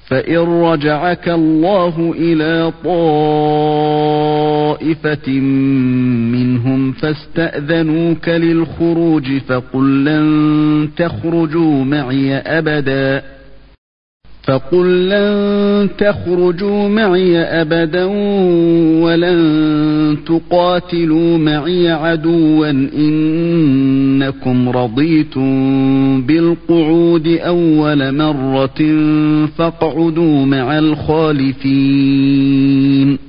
فإن رجعك الله إلى طائفة منهم فاستأذنوك للخروج فقل لن تخرجوا معي أبدا ولن تقاتلوا معي عدوا إنكم رضيتم بالقعود أول مرة فاقعدوا مع الخالفين